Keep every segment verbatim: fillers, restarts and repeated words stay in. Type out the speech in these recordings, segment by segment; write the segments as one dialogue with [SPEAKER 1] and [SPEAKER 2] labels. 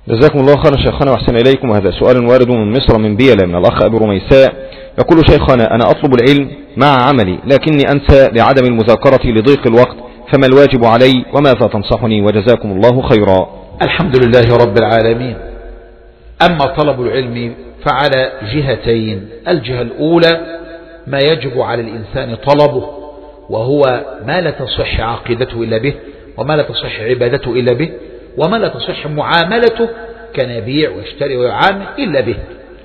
[SPEAKER 1] جزاكم الله خيرا شيخنا وأحسن إليكم. وهذا سؤال وارد من مصر من بيلة من الأخ أبو رميساء، يقول: شيخنا أنا أطلب العلم مع عملي لكني أنسى لعدم المذاكرة لضيق الوقت، فما الواجب علي وماذا تنصحني؟ وجزاكم الله خيرا.
[SPEAKER 2] الحمد لله رب العالمين. أما طلب العلم فعلى جهتين: الجهة الأولى ما يجب على الإنسان طلبه، وهو ما لا تصح عقيدته إلا به، وما لا تصح عبادته إلا به، وما لا تصح معاملته كان يبيع ويشتري ويعامل إلا به،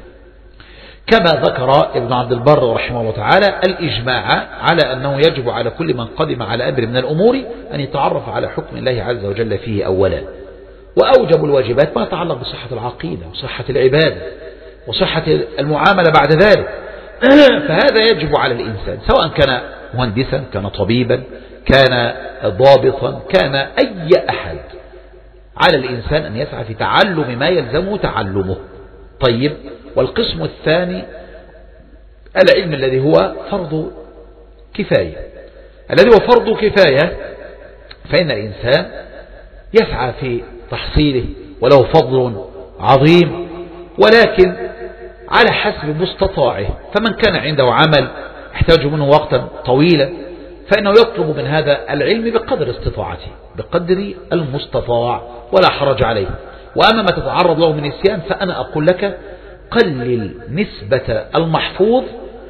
[SPEAKER 2] كما ذكر ابن عبد البر رحمه الله تعالى الإجماع على أنه يجب على كل من قدم على أمر من الأمور أن يتعرف على حكم الله عز وجل فيه أولا. وأوجب الواجبات ما يتعلق بصحة العقيدة وصحة العبادة وصحة المعاملة بعد ذلك، فهذا يجب على الإنسان سواء كان مهندسا، كان طبيبا، كان ضابطا، كان أي أحد، على الإنسان أن يسعى في تعلم ما يلزمه تعلمه. طيب، والقسم الثاني العلم الذي هو فرض كفاية. الذي هو فرض كفاية فإن الإنسان يسعى في تحصيله وله فضل عظيم، ولكن على حسب مستطاعه. فمن كان عنده عمل يحتاج منه وقتا طويلا فإنه يطلب من هذا العلم بقدر استطاعته، بقدر المستطاع، ولا حرج عليه. وأما ما تتعرض له من نسيان فأنا أقول لك: قلل نسبة المحفوظ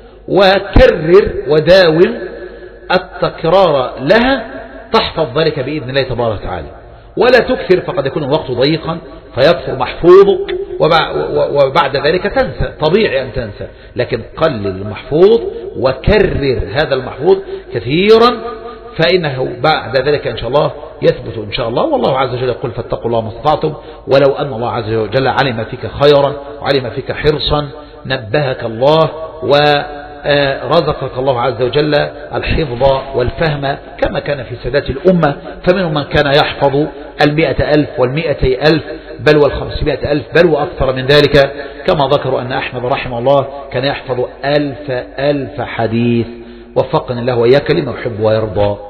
[SPEAKER 2] وكرر وداوم التكرار لها، تحفظ ذلك بإذن الله تبارك وتعالى. ولا تكثر فقد يكون الوقت ضيقا فيكثر محفوظك وبعد ذلك تنسى، طبيعي أن تنسى. لكن قلل المحفوظ وكرر هذا المحفوظ كثيرا، فإنه بعد ذلك إن شاء الله يثبت إن شاء الله. والله عز وجل يقول: فاتقوا الله ما استطعتم. ولو أن الله عز وجل علم فيك خيرا وعلم فيك حرصا نبهك الله ورزقك الله عز وجل الحفظ والفهم كما كان في سادات الأمة. فمنهم من كان يحفظ المئة ألف والمئتي ألف بل والخمسمائة ألف بل وأكثر من ذلك، كما ذكروا أن أحمد رحمه الله كان يحفظ ألف ألف حديث. وفقني الله وإياك لما يحب ويرضى.